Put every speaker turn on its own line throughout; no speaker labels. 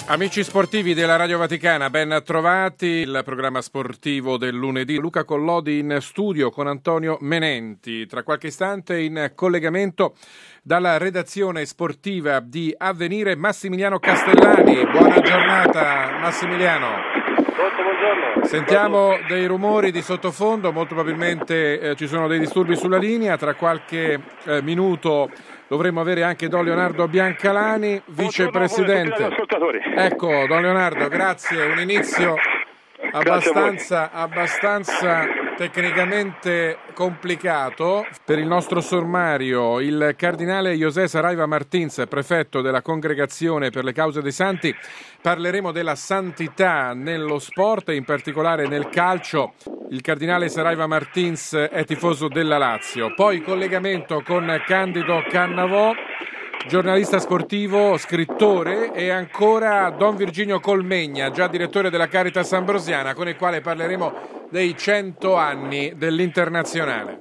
Amici sportivi della Radio Vaticana, ben trovati. Il programma sportivo del lunedì. Luca Collodi in studio con Antonio Menenti. Tra qualche istante in collegamento dalla redazione sportiva di Avvenire Massimiliano Castellani. Buona giornata Massimiliano.
Buongiorno.
Sentiamo dei rumori di sottofondo, molto probabilmente ci sono dei disturbi sulla linea. Tra qualche minuto dovremmo avere anche Don Leonardo Biancalani, vicepresidente. Ecco, Don Leonardo, grazie. Un inizio abbastanza tecnicamente complicato per il nostro sommario. Il cardinale José Saraiva Martins, prefetto della Congregazione per le Cause dei Santi. Parleremo della santità nello sport e in particolare nel calcio. Il cardinale Saraiva Martins è tifoso della Lazio. Poi collegamento con Candido Cannavò, giornalista sportivo, scrittore, e ancora Don Virginio Colmegna, già direttore della Caritas Ambrosiana, con il quale parleremo dei 100 anni dell'Internazionale.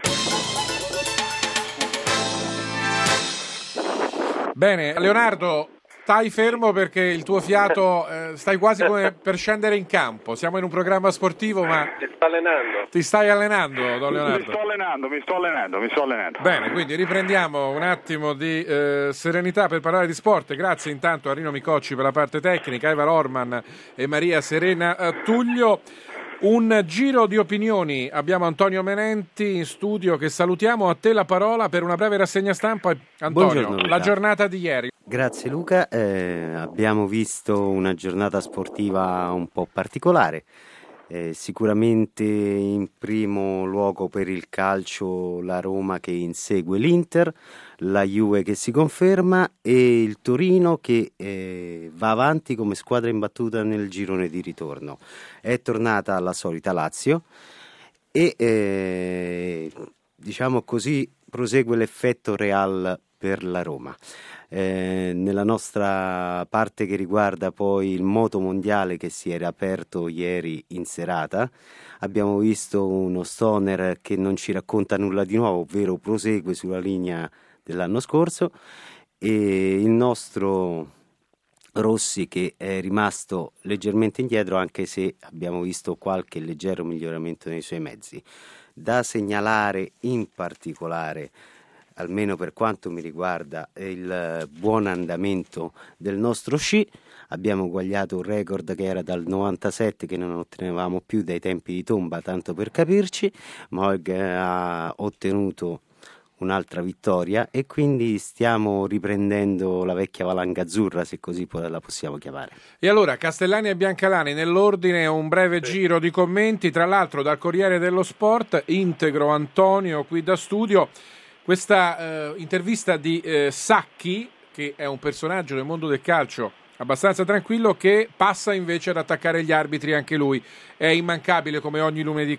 Bene, Leonardo, stai fermo perché il tuo fiato stai quasi come per scendere in campo. Siamo in un programma sportivo, ma ti stai allenando, Don Leonardo?
Mi sto allenando.
Bene, quindi riprendiamo un attimo di serenità per parlare di sport. Grazie intanto a Rino Micocci per la parte tecnica, Eva Lorman e Maria Serena Tullio. Un giro di opinioni. Abbiamo Antonio Menenti in studio, che salutiamo. A te la parola per una breve rassegna stampa. Antonio,
buongiorno,
la giornata di ieri.
Grazie Luca, abbiamo visto una giornata sportiva un po' particolare, sicuramente in primo luogo per il calcio la Roma che insegue l'Inter, la Juve che si conferma e il Torino che va avanti come squadra imbattuta nel girone di ritorno. È tornata la solita Lazio e diciamo così prosegue l'effetto Real per la Roma. Nella nostra parte che riguarda poi il moto mondiale che si era aperto ieri in serata, abbiamo visto uno Stoner che non ci racconta nulla di nuovo, ovvero prosegue sulla linea dell'anno scorso, e il nostro Rossi che è rimasto leggermente indietro, anche se abbiamo visto qualche leggero miglioramento nei suoi mezzi. Da segnalare in particolare, almeno per quanto mi riguarda, il buon andamento del nostro sci. Abbiamo eguagliato un record che era dal 97 che non ottenevamo più dai tempi di Tomba, tanto per capirci. Moig ha ottenuto un'altra vittoria e quindi stiamo riprendendo la vecchia valanga azzurra, se così la possiamo chiamare.
E allora Castellani e Biancalani nell'ordine, un breve giro di commenti. Tra l'altro dal Corriere dello Sport, integro Antonio qui da studio, questa intervista di Sacchi, che è un personaggio del mondo del calcio abbastanza tranquillo, che passa invece ad attaccare gli arbitri anche lui. È immancabile come ogni lunedì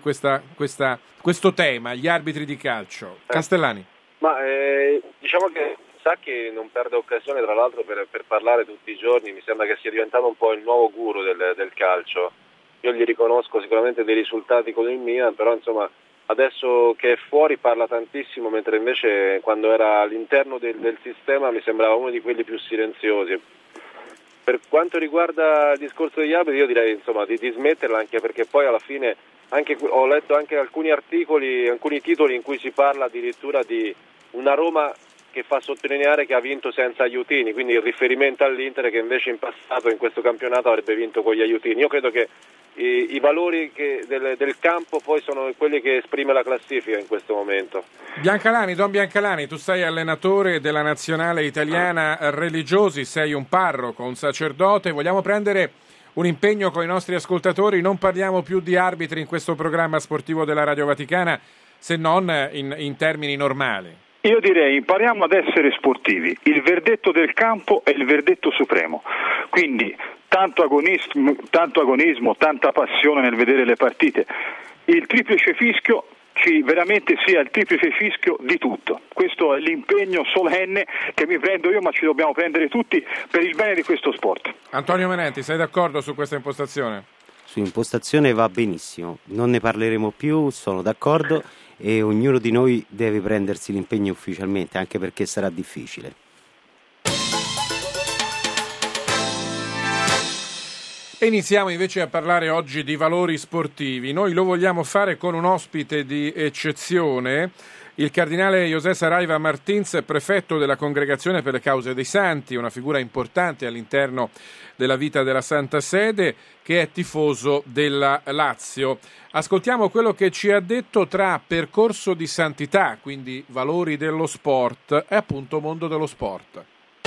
questo tema, gli arbitri di calcio. Castellani.
Ma diciamo che Sacchi non perde occasione, tra l'altro, per parlare tutti i giorni. Mi sembra che sia diventato un po' il nuovo guru del calcio. Io gli riconosco sicuramente dei risultati con il Milan, però insomma adesso che è fuori parla tantissimo, mentre invece quando era all'interno del sistema mi sembrava uno di quelli più silenziosi. Per quanto riguarda il discorso degli arbitri, io direi insomma di smetterla, anche perché poi alla fine ho letto anche alcuni articoli, alcuni titoli in cui si parla addirittura di una Roma che fa sottolineare che ha vinto senza aiutini, quindi il riferimento all'Inter che invece in passato in questo campionato avrebbe vinto con gli aiutini. Io credo che i valori del campo poi sono quelli che esprime la classifica in questo momento.
Biancalani, Don Biancalani, tu sei allenatore della nazionale italiana religiosi, sei un parroco, un sacerdote. Vogliamo prendere un impegno con i nostri ascoltatori: non parliamo più di arbitri in questo programma sportivo della Radio Vaticana, se non in termini normali.
Io direi impariamo ad essere sportivi. Il verdetto del campo è il verdetto supremo, quindi tanto agonismo, tanta passione nel vedere le partite. Il triplice fischio veramente sia il triplice fischio di tutto. Questo è l'impegno solenne che mi prendo io, ma ci dobbiamo prendere tutti per il bene di questo sport.
Antonio Menenti, sei d'accordo su questa impostazione?
Su impostazione va benissimo, non ne parleremo più, sono d'accordo, e ognuno di noi deve prendersi l'impegno ufficialmente, anche perché sarà difficile.
E iniziamo invece a parlare oggi di valori sportivi. Noi lo vogliamo fare con un ospite di eccezione, il cardinale José Saraiva Martins, prefetto della Congregazione per le Cause dei Santi, una figura importante all'interno della vita della Santa Sede, che è tifoso della Lazio. Ascoltiamo quello che ci ha detto tra percorso di santità, quindi valori dello sport, e appunto mondo dello sport.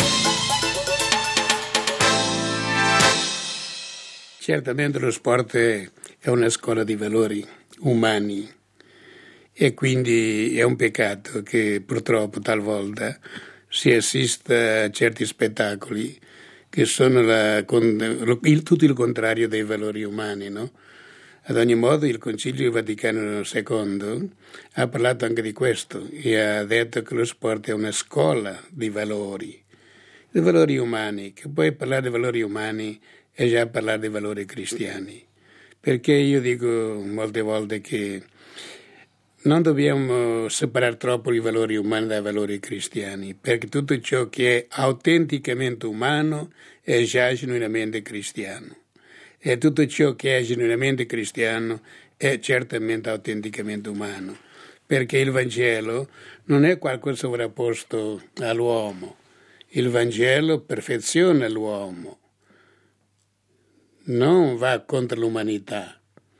Certamente lo sport è una scuola di valori umani e quindi è un peccato che purtroppo talvolta si assista a certi spettacoli che sono tutto il contrario dei valori umani, no? Ad ogni modo il Concilio Vaticano II ha parlato anche di questo e ha detto che lo sport è una scuola di valori umani, che poi parlare di valori umani è già parlare di valori cristiani, perché io dico molte volte che non dobbiamo separare troppo i valori umani dai valori cristiani, perché tutto ciò che è autenticamente umano è già genuinamente cristiano, e tutto ciò che è genuinamente cristiano è certamente autenticamente umano, perché il Vangelo non è qualcosa sovrapposto all'uomo, il Vangelo perfeziona l'uomo, non va contro l'umanità.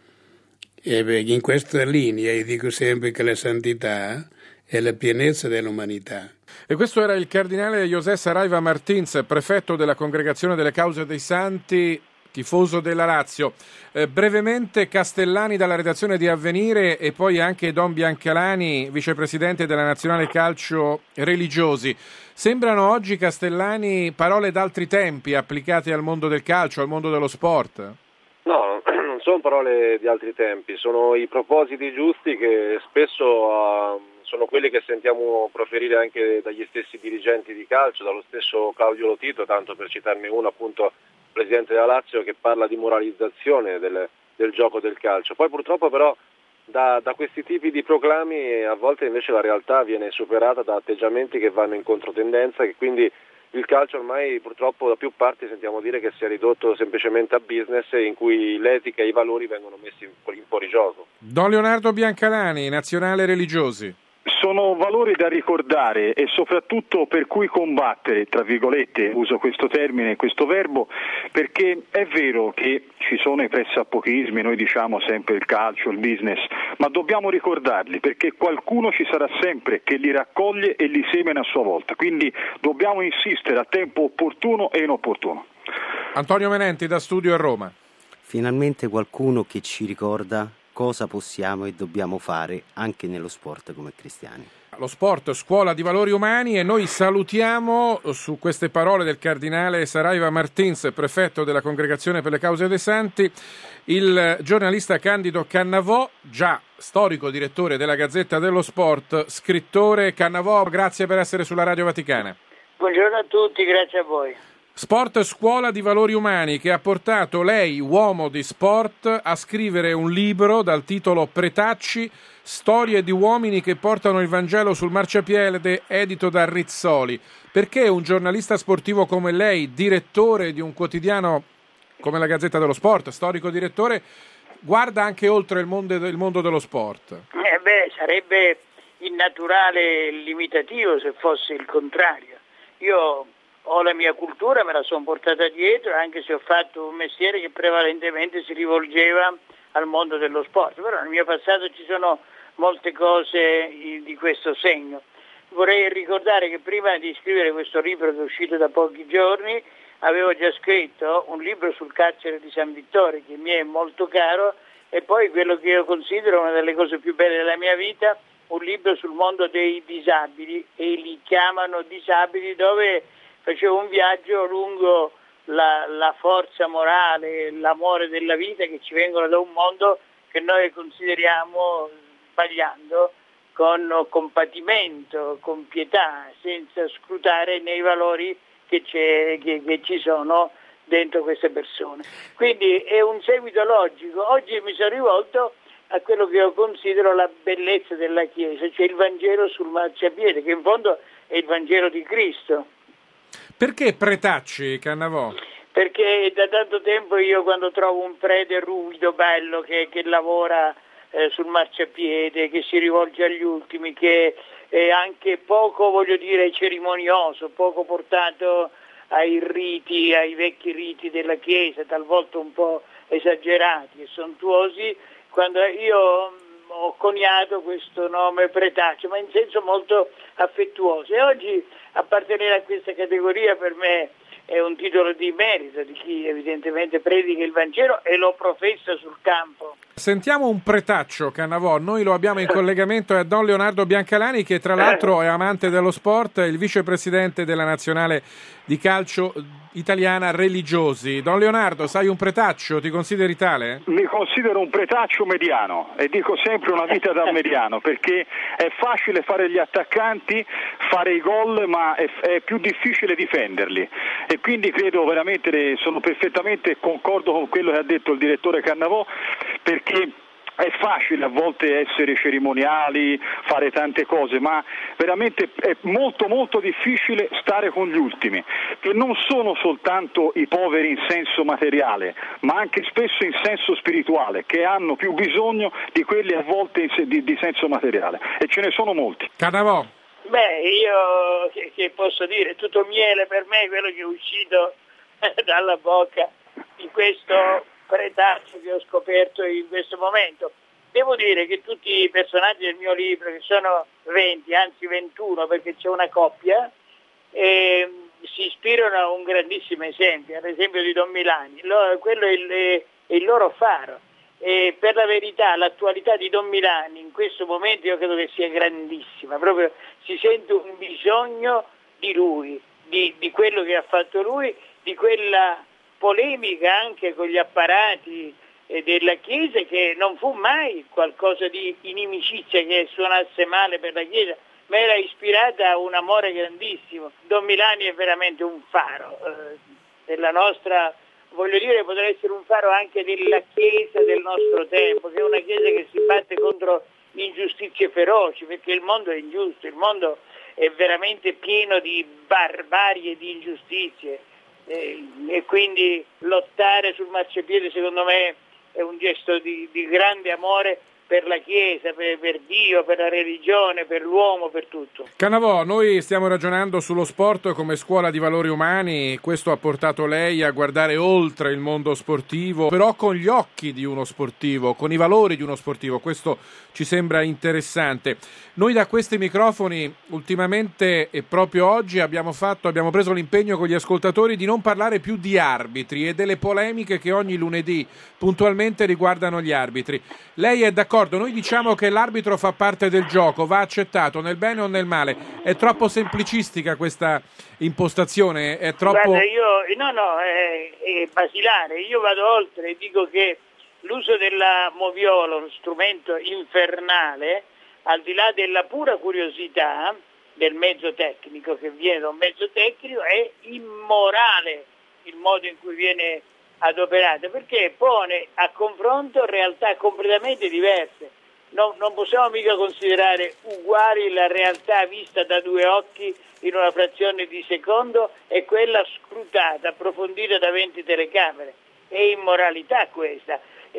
E in questa linea io dico sempre che la santità è la pienezza dell'umanità.
E questo era il cardinale José Saraiva Martins, prefetto della Congregazione delle Cause dei Santi, tifoso della Lazio. Brevemente Castellani dalla redazione di Avvenire e poi anche Don Biancalani, vicepresidente della Nazionale Calcio Religiosi. Sembrano oggi, Castellani, parole d'altri tempi applicate al mondo del calcio, al mondo dello sport?
No, non sono parole di altri tempi, sono i propositi giusti che spesso sono quelli che sentiamo proferire anche dagli stessi dirigenti di calcio, dallo stesso Claudio Lotito, tanto per citarne uno, appunto presidente della Lazio, che parla di moralizzazione del gioco del calcio. Poi purtroppo però da questi tipi di proclami a volte invece la realtà viene superata da atteggiamenti che vanno in controtendenza, che quindi il calcio ormai purtroppo da più parti sentiamo dire che si è ridotto semplicemente a business in cui l'etica e i valori vengono messi in fuorigioco.
Don Leonardo Biancalani, Nazionale Religiosi.
Sono valori da ricordare e soprattutto per cui combattere, tra virgolette, uso questo termine, questo verbo, perché è vero che ci sono i pressappochismi, noi diciamo sempre il calcio, il business, ma dobbiamo ricordarli perché qualcuno ci sarà sempre che li raccoglie e li semina a sua volta, quindi dobbiamo insistere a tempo opportuno e inopportuno.
Antonio Menenti da Studio a Roma.
Finalmente qualcuno che ci ricorda cosa possiamo e dobbiamo fare anche nello sport come cristiani.
Lo sport, scuola di valori umani, e noi salutiamo su queste parole del cardinale Saraiva Martins, prefetto della Congregazione per le Cause dei Santi, il giornalista Candido Cannavò, già storico direttore della Gazzetta dello Sport, scrittore. Cannavò, grazie per essere sulla Radio Vaticana.
Buongiorno a tutti, grazie a voi.
Sport, scuola di valori umani, che ha portato lei, uomo di sport, a scrivere un libro dal titolo Pretacci, storie di uomini che portano il Vangelo sul marciapiede, edito da Rizzoli. Perché un giornalista sportivo come lei, direttore di un quotidiano come la Gazzetta dello Sport, storico direttore, guarda anche oltre il mondo dello sport?
Sarebbe innaturale e limitativo se fosse il contrario. Io ho la mia cultura, me la sono portata dietro, anche se ho fatto un mestiere che prevalentemente si rivolgeva al mondo dello sport, però nel mio passato ci sono molte cose di questo segno. Vorrei ricordare che prima di scrivere questo libro, che è uscito da pochi giorni, avevo già scritto un libro sul carcere di San Vittore, che mi è molto caro, e poi quello che io considero una delle cose più belle della mia vita, un libro sul mondo dei disabili, e li chiamano disabili, dove facevo un viaggio lungo la forza morale, l'amore della vita che ci vengono da un mondo che noi consideriamo, sbagliando, con compatimento, con pietà, senza scrutare nei valori che ci sono dentro queste persone. Quindi è un seguito logico. Oggi mi sono rivolto a quello che io considero la bellezza della Chiesa, cioè il Vangelo sul marciapiede, che in fondo è il Vangelo di Cristo.
Perché Pretacci, Cannavò?
perché da tanto tempo io quando trovo un prete ruvido, bello, che lavora sul marciapiede, che si rivolge agli ultimi, che è anche poco, voglio dire, cerimonioso, poco portato ai riti, ai vecchi riti della Chiesa, talvolta un po' esagerati e sontuosi, quando io ho coniato questo nome pretaccio, ma in senso molto affettuoso. E oggi appartenere a questa categoria per me è un titolo di merito di chi evidentemente predica il Vangelo e lo professa sul campo.
Sentiamo un pretaccio, Cannavò. Noi lo abbiamo in collegamento a Don Leonardo Biancalani, che tra l'altro è amante dello sport, il vicepresidente della nazionale di calcio italiana Religiosi. Don Leonardo, sai un pretaccio? Ti consideri tale?
Mi considero un pretaccio mediano e dico sempre una vita da mediano, perché è facile fare gli attaccanti, fare i gol, ma è più difficile difenderli, e quindi credo veramente, sono perfettamente concordo con quello che ha detto il direttore Cannavò, perché è facile a volte essere cerimoniali, fare tante cose, ma veramente è molto molto difficile stare con gli ultimi, che non sono soltanto i poveri in senso materiale, ma anche spesso in senso spirituale, che hanno più bisogno di quelli a volte di senso materiale, e ce ne sono molti.
Cannavò.
Beh, io che posso dire, tutto miele per me quello che è uscito dalla bocca di questo pretaccio che ho scoperto in questo momento. Devo dire che tutti i personaggi del mio libro, che sono 20, anzi 21, perché c'è una coppia, si ispirano a un grandissimo esempio, ad esempio di Don Milani. Quello è il loro faro. E per la verità l'attualità di Don Milani in questo momento io credo che sia grandissima, proprio si sente un bisogno di lui, di quello che ha fatto lui, di quella polemica anche con gli apparati della Chiesa, che non fu mai qualcosa di inimicizia che suonasse male per la Chiesa, ma era ispirata a un amore grandissimo. Don Milani è veramente un faro della nostra, voglio dire, potrà essere un faro anche della Chiesa del nostro tempo, che è una Chiesa che si batte contro ingiustizie feroci, perché il mondo è ingiusto, il mondo è veramente pieno di barbarie e di ingiustizie. E quindi lottare sul marciapiede secondo me è un gesto di grande amore per la Chiesa, per Dio, per la religione, per l'uomo, per tutto.
Cannavò, noi stiamo ragionando sullo sport come scuola di valori umani, questo ha portato lei a guardare oltre il mondo sportivo, però con gli occhi di uno sportivo, con i valori di uno sportivo, questo ci sembra interessante. Noi da questi microfoni ultimamente e proprio oggi abbiamo preso l'impegno con gli ascoltatori di non parlare più di arbitri e delle polemiche che ogni lunedì puntualmente riguardano gli arbitri. Lei è d'accordo? Noi diciamo che l'arbitro fa parte del gioco, va accettato nel bene o nel male. È troppo semplicistica questa impostazione? È troppo...
Guarda, è basilare. Io vado oltre e dico che l'uso della moviola, uno strumento infernale, al di là della pura curiosità del mezzo tecnico, che viene da un mezzo tecnico, è immorale il modo in cui viene adoperata, perché pone a confronto realtà completamente diverse. Non possiamo mica considerare uguali la realtà vista da due occhi in una frazione di secondo e quella scrutata, approfondita da 20 telecamere. È immoralità questa.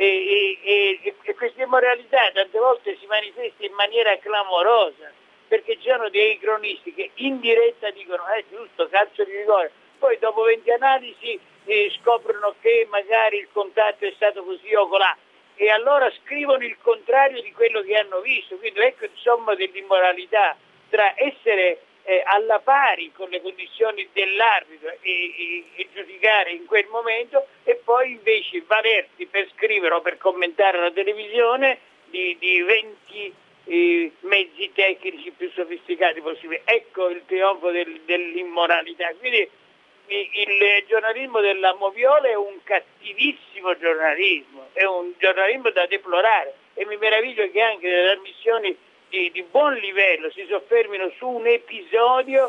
E questa immoralità tante volte si manifesta in maniera clamorosa, perché ci sono dei cronisti che in diretta dicono giusto, calcio di rigore, poi dopo 20 analisi scoprono che magari il contatto è stato così o colà, e allora scrivono il contrario di quello che hanno visto. Quindi ecco insomma dell'immoralità tra essere alla pari con le condizioni dell'arbitro e giudicare in quel momento, e poi invece valersi per scrivere o per commentare la televisione di 20 mezzi tecnici più sofisticati possibili. Ecco il trionfo dell'immoralità. Quindi il giornalismo della moviola è un cattivissimo giornalismo, è un giornalismo da deplorare, e mi meraviglio che anche le trasmissioni di buon livello si soffermino su un episodio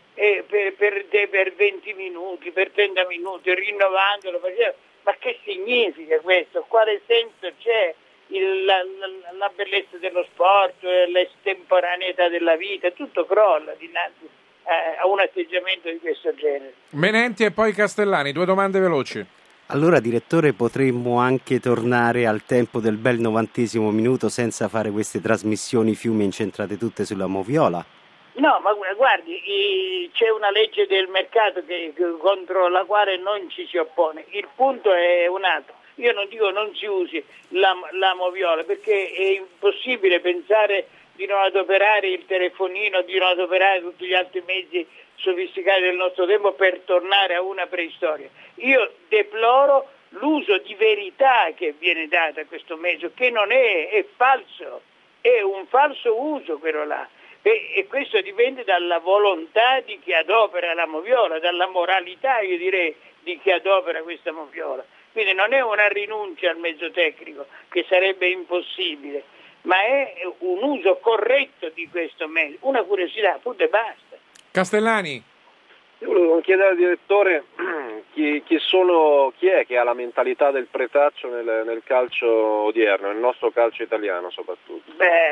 per 20 minuti, per 30 minuti, rinnovandolo. Ma che significa questo? Quale senso c'è? La bellezza dello sport, l'estemporaneità della vita, tutto crolla dinanzi a un atteggiamento di questo genere.
Menenti e poi Castellani, 2 domande veloci.
Allora, direttore, potremmo anche tornare al tempo del bel 90° minuto senza fare queste trasmissioni fiume incentrate tutte sulla moviola?
No, ma guardi, c'è una legge del mercato contro la quale non ci si oppone. Il punto è un altro. Io non dico non si usi la moviola, perché è impossibile pensare di non adoperare il telefonino, di non adoperare tutti gli altri mezzi sofisticati del nostro tempo per tornare a una preistoria. Io deploro l'uso di verità che viene dato a questo mezzo, che non è falso, è un falso uso quello là. E questo dipende dalla volontà di chi adopera la moviola, dalla moralità, io direi, di chi adopera questa moviola. Quindi non è una rinuncia al mezzo tecnico, che sarebbe impossibile, ma è un uso corretto di questo mezzo. Una curiosità, punto e basta.
Castellani.
Io volevo chiedere al direttore chi è che ha la mentalità del pretaccio nel calcio odierno, nel nostro calcio italiano soprattutto.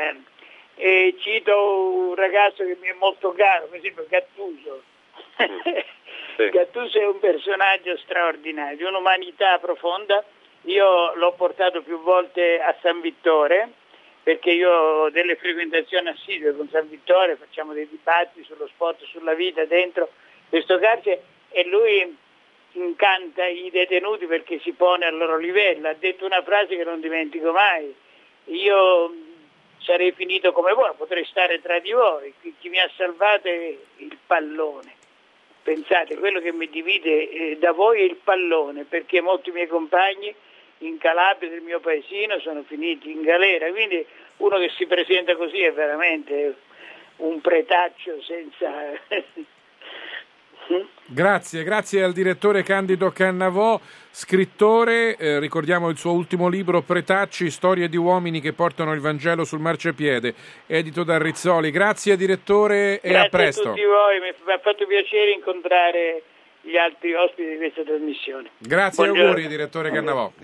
Cito un ragazzo che mi è molto caro, per esempio Gattuso.
Sì.
Gattuso è un personaggio straordinario, un'umanità profonda. Io l'ho portato più volte a San Vittore, perché io ho delle frequentazioni assidue con San Vittore, facciamo dei dibattiti sullo sport, sulla vita dentro questo carcere, e lui incanta i detenuti perché si pone al loro livello. Ha detto una frase che non dimentico mai: io sarei finito come voi, potrei stare tra di voi, chi mi ha salvato è il pallone. Pensate, quello che mi divide da voi è il pallone, perché molti miei compagni in Calabria, del mio paesino, sono finiti in galera, quindi uno che si presenta così è veramente un pretaccio senza...
Grazie al direttore Candido Cannavò, scrittore, ricordiamo il suo ultimo libro Pretacci, storie di uomini che portano il Vangelo sul marciapiede, edito da Rizzoli. Grazie direttore e a presto.
Grazie a tutti voi, mi ha fatto piacere incontrare gli altri ospiti di questa trasmissione.
Grazie e auguri direttore Cannavò.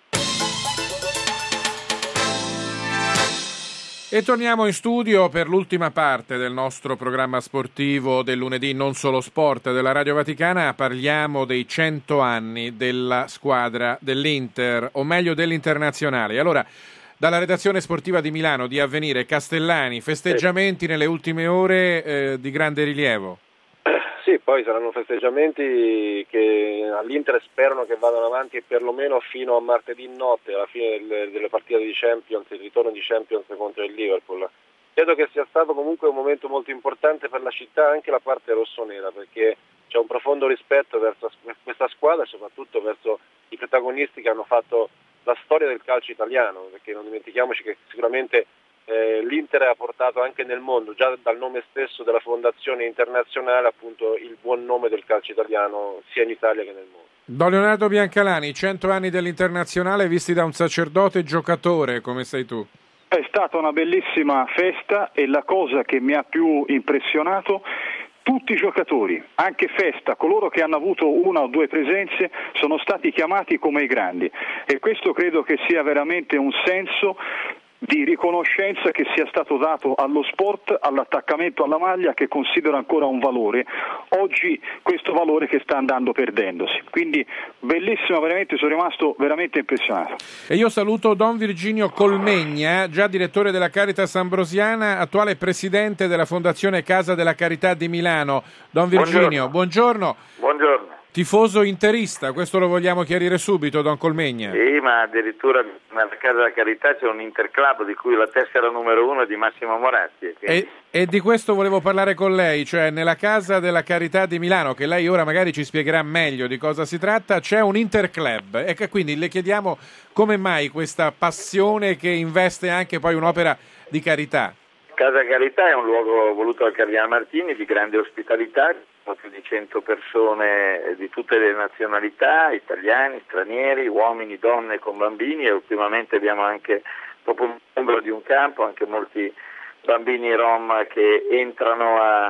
E torniamo in studio per l'ultima parte del nostro programma sportivo del lunedì Non Solo Sport della Radio Vaticana. Parliamo dei 100 anni della squadra dell'Inter, o meglio dell'Internazionale. Allora, dalla redazione sportiva di Milano, di Avvenire, Castellani, festeggiamenti nelle ultime ore di grande rilievo.
Sì, poi saranno festeggiamenti che all'Inter sperano che vadano avanti perlomeno fino a martedì notte, alla fine delle partite di Champions, il ritorno di Champions contro il Liverpool. Credo che sia stato comunque un momento molto importante per la città, anche la parte rossonera, perché c'è un profondo rispetto verso questa squadra e soprattutto verso i protagonisti che hanno fatto la storia del calcio italiano, perché non dimentichiamoci che sicuramente l'Inter ha portato anche nel mondo, già dal nome stesso della fondazione internazionale, appunto il buon nome del calcio italiano sia in Italia che nel mondo.
Don Leonardo Biancalani, 100 anni dell'Internazionale visti da un sacerdote giocatore come sei tu.
È stata una bellissima festa e la cosa che mi ha più impressionato, tutti i giocatori, anche Festa, coloro che hanno avuto una o due presenze, sono stati chiamati come i grandi, e questo credo che sia veramente un senso di riconoscenza che sia stato dato allo sport, all'attaccamento alla maglia, che considero ancora un valore, oggi questo valore che sta andando perdendosi. Quindi bellissimo, veramente, sono rimasto veramente impressionato.
E io saluto Don Virginio Colmegna, già direttore della Caritas Ambrosiana, attuale presidente della Fondazione Casa della Carità di Milano. Don Virginio, buongiorno.
Buongiorno.
Tifoso interista, questo lo vogliamo chiarire subito, Don Colmegna.
Sì, ma addirittura nella Casa della Carità c'è un interclub di cui la tessera numero 1 è di Massimo Moratti.
E di questo volevo parlare con lei, cioè nella Casa della Carità di Milano, che lei ora magari ci spiegherà meglio di cosa si tratta, c'è un interclub, e che quindi le chiediamo come mai questa passione che investe anche poi un'opera di carità.
Casa Carità è un luogo voluto dal Cardinale Martini di grande ospitalità, più di 100 persone di tutte le nazionalità, italiani, stranieri, uomini, donne con bambini, e ultimamente abbiamo anche, dopo un numero di un campo, anche molti bambini rom che entrano a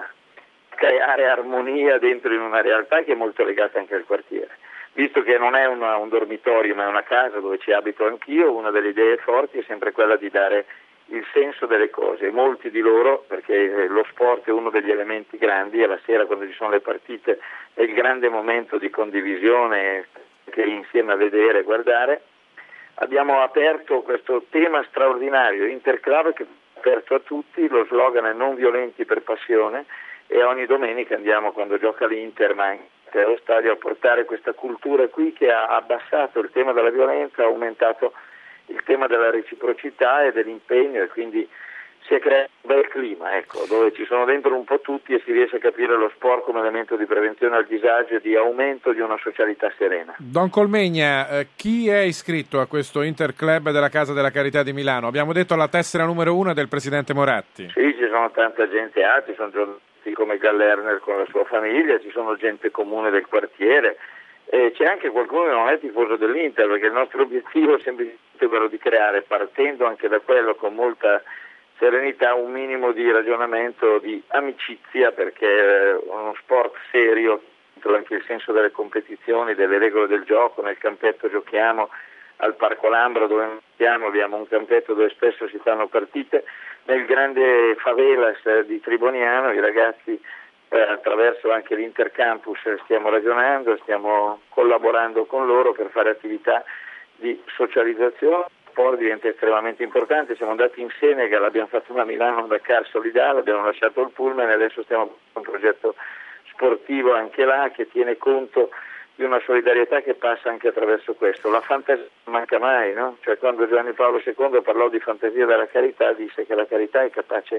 creare armonia dentro in una realtà che è molto legata anche al quartiere. Visto che non è un dormitorio ma è una casa dove ci abito anch'io, una delle idee forti è sempre quella di dare il senso delle cose. Molti di loro, perché lo sport è uno degli elementi grandi, e la sera quando ci sono le partite è il grande momento di condivisione che insieme a vedere e guardare, abbiamo aperto questo tema straordinario, Interclub, che è aperto a tutti, lo slogan è non violenti per passione, e ogni domenica andiamo, quando gioca l'Inter, ma anche allo stadio, a portare questa cultura qui che ha abbassato il tema della violenza, ha aumentato il tema della reciprocità e dell'impegno, e quindi si è creato un bel clima, ecco, dove ci sono dentro un po' tutti e si riesce a capire lo sport come elemento di prevenzione al disagio e di aumento di una socialità serena.
Don Colmegna, chi è iscritto a questo Interclub della Casa della Carità di Milano? Abbiamo detto la tessera numero 1 del presidente Moratti.
Sì, ci sono tanta gente, ci sono giornalisti come Gallerner con la sua famiglia, ci sono gente comune del quartiere, c'è anche qualcuno che non è tifoso dell'Inter, perché il nostro obiettivo è semplicemente quello di creare, partendo anche da quello con molta serenità, un minimo di ragionamento, di amicizia, perché è uno sport serio, anche il senso delle competizioni, delle regole del gioco. Nel campetto giochiamo al Parco Lambro, dove abbiamo un campetto dove spesso si fanno partite. Nel grande favelas di Triboniano i ragazzi, attraverso anche l'Intercampus, stiamo ragionando, stiamo collaborando con loro per fare attività di socializzazione. Il sport diventa estremamente importante. Siamo andati in Senegal, abbiamo fatto una Milano Dakar solidale, abbiamo lasciato il pullman e adesso stiamo con un progetto sportivo anche là che tiene conto di una solidarietà che passa anche attraverso questo. La fantasia non manca mai, no? Cioè, quando Giovanni Paolo II parlò di fantasia della carità, disse che la carità è capace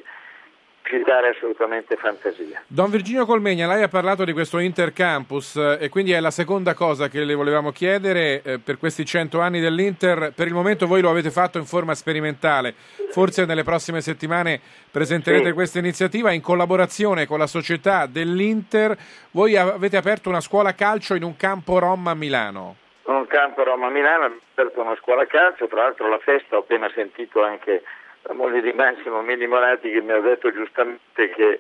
di dare assolutamente fantasia.
Don Virginio Colmegna, lei ha parlato di questo Intercampus e quindi è la seconda cosa che le volevamo chiedere per questi 100 anni dell'Inter. Per il momento voi lo avete fatto in forma sperimentale, forse nelle prossime settimane presenterete questa iniziativa in collaborazione con la società dell'Inter. Voi avete aperto una scuola calcio in un campo rom a Milano.
Un campo rom a Milano, abbiamo aperto una scuola calcio, tra l'altro la festa, ho appena sentito anche la moglie di Massimo Mini Moratti che mi ha detto giustamente che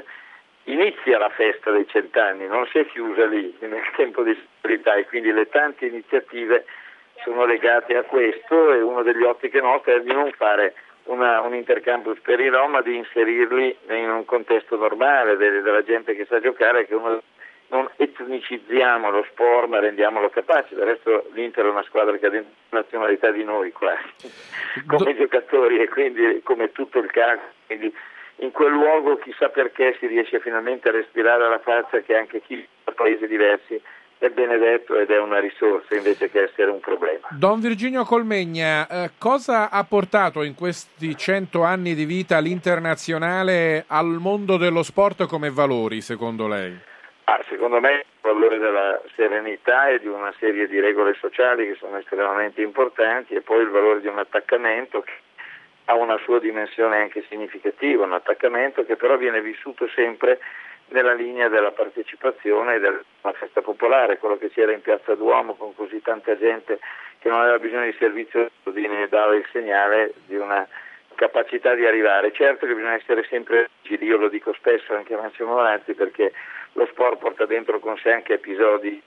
inizia la festa dei 100 anni, non si è chiusa lì nel tempo di stabilità, e quindi le tante iniziative sono legate a questo, e uno degli ottiche nostri è di non fare un intercampus per i Rom, ma di inserirli in un contesto normale della gente che sa giocare, che non etnicizziamo lo sport ma rendiamolo capace. Del resto l'Inter è una squadra che ha dentro la nazionalità di noi quasi come giocatori, e quindi come tutto il calcio, quindi in quel luogo chissà perché si riesce finalmente a respirare alla faccia che anche chi da paesi diversi è benedetto ed è una risorsa invece che essere un problema.
Don Virginio Colmegna, cosa ha portato in questi 100 anni di vita l'Internazionale al mondo dello sport come valori, secondo lei?
Secondo me il valore della serenità e di una serie di regole sociali che sono estremamente importanti, e poi il valore di un attaccamento che ha una sua dimensione anche significativa, un attaccamento che però viene vissuto sempre nella linea della partecipazione e della festa popolare, quello che c'era in Piazza Duomo con così tanta gente che non aveva bisogno di servizio ne dava il segnale di una capacità di arrivare. Certo che bisogna essere sempre vigili, io lo dico spesso anche a Massimo Moratti, perché lo sport porta dentro con sé anche episodi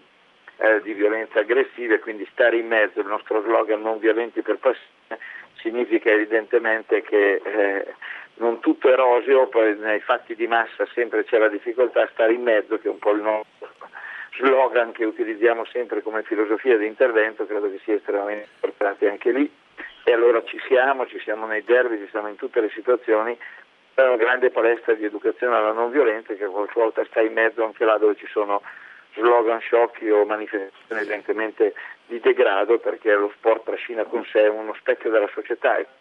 di violenza aggressiva, e quindi stare in mezzo. Il nostro slogan non violenti per passione significa evidentemente che non tutto è roseo, poi nei fatti di massa sempre c'è la difficoltà, stare in mezzo, che è un po' il nostro slogan che utilizziamo sempre come filosofia di intervento, credo che sia estremamente importante anche lì. E allora ci siamo nei derby, ci siamo in tutte le situazioni. È una grande palestra di educazione alla non violenza che qualche volta sta in mezzo anche là dove ci sono slogan sciocchi o manifestazioni evidentemente di degrado, perché lo sport trascina con sé uno specchio della società e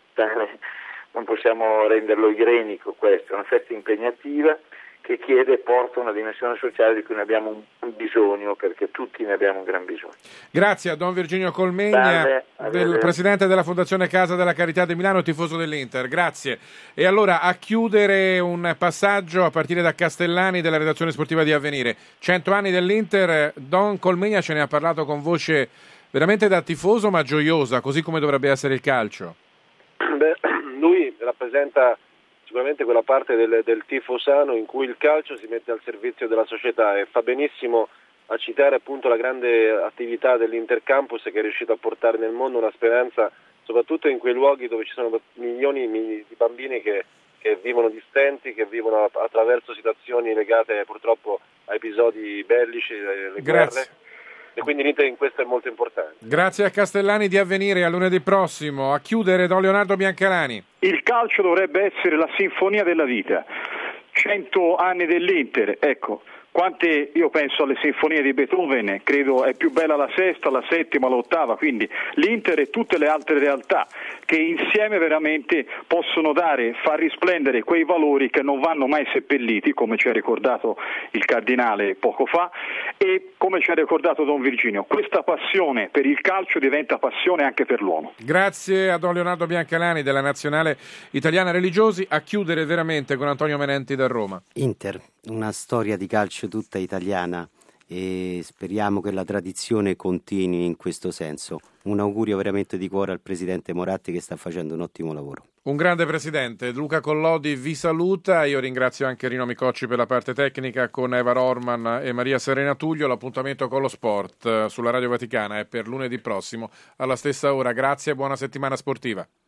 non possiamo renderlo irenico. Questo è una festa impegnativa che chiede e porta una dimensione sociale di cui ne abbiamo un bisogno, perché tutti ne abbiamo un gran bisogno.
Grazie a Don Virginio Colmegna, presidente della Fondazione Casa della Carità di Milano, tifoso dell'Inter. Grazie. E allora a chiudere un passaggio a partire da Castellani della redazione sportiva di Avvenire. 100 anni dell'Inter, Don Colmegna ce ne ha parlato con voce veramente da tifoso ma gioiosa, così come dovrebbe essere il calcio.
Lui rappresenta sicuramente quella parte del tifo sano in cui il calcio si mette al servizio della società, e fa benissimo a citare appunto la grande attività dell'Intercampus, che è riuscito a portare nel mondo una speranza soprattutto in quei luoghi dove ci sono milioni di bambini che vivono di stenti, che vivono attraverso situazioni legate purtroppo a episodi bellici, le guerre. E quindi l'Inter in questo è molto importante.
Grazie a Castellani di Avvenire, a lunedì prossimo. A chiudere Don Leonardo Biancalani.
Il calcio dovrebbe essere la sinfonia della vita. 100 anni dell'Inter, ecco. Quante, io penso alle sinfonie di Beethoven, credo è più bella la sesta, la settima, l'ottava, quindi l'Inter e tutte le altre realtà che insieme veramente possono far risplendere quei valori che non vanno mai seppelliti, come ci ha ricordato il Cardinale poco fa e come ci ha ricordato Don Virginio. Questa passione per il calcio diventa passione anche per l'uomo.
Grazie a Don Leonardo Biancalani della Nazionale Italiana Religiosi. A chiudere veramente con Antonio Menenti da Roma.
Inter, una storia di calcio tutta italiana e speriamo che la tradizione continui in questo senso. Un augurio veramente di cuore al presidente Moratti che sta facendo un ottimo lavoro.
Un grande presidente. Luca Collodi vi saluta. Io ringrazio anche Rino Micocci per la parte tecnica con Eva Rorman e Maria Serena Tullio. L'appuntamento con lo sport sulla Radio Vaticana è per lunedì prossimo alla stessa ora. Grazie e buona settimana sportiva.